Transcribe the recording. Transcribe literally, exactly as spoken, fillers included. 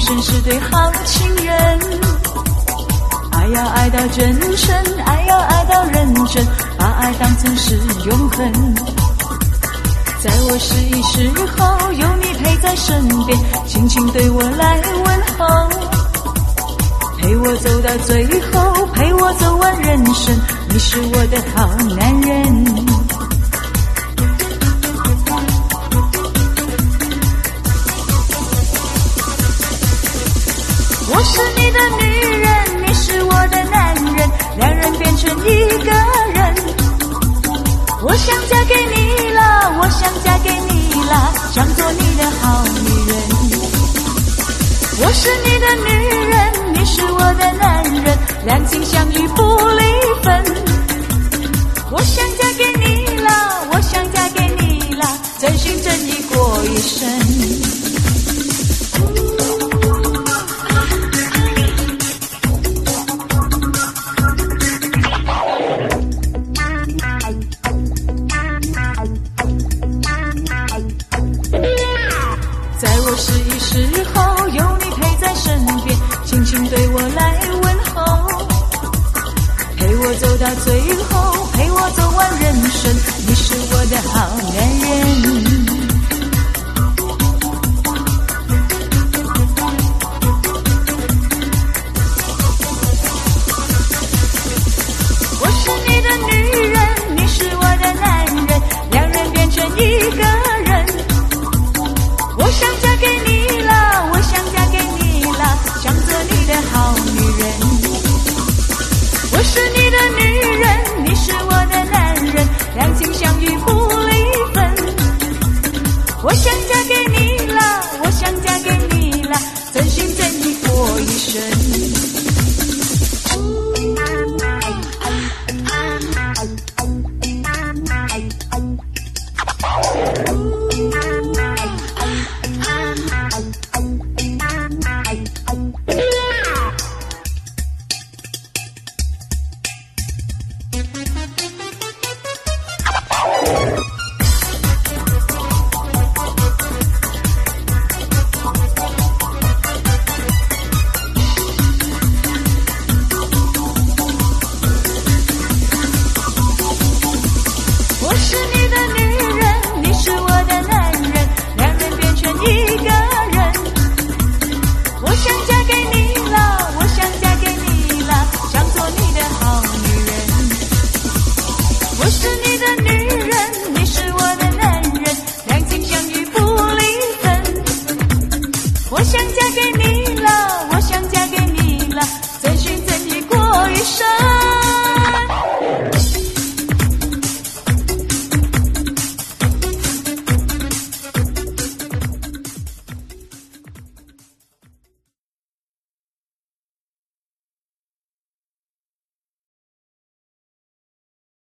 生是对好情人。爱要爱到真诚，爱要爱到认真，把爱当成是永恒。在我失意时候，有你陪在身边，轻轻对我来问候，陪我走到最后，陪我走完人生，你是我的好男人。我是你的女人，你是我的男人，两人变成一个人。我想嫁给你了，我想嫁给你了，想做你的好女人。我是你的女人，你是我的男人，两情相悦不离分。我想嫁给你了，我想嫁给你了，真心真意过一生。在我失意时候，有你陪在身边，轻轻对我来问候，陪我走到最后，陪我走完人生，你是我的好男人。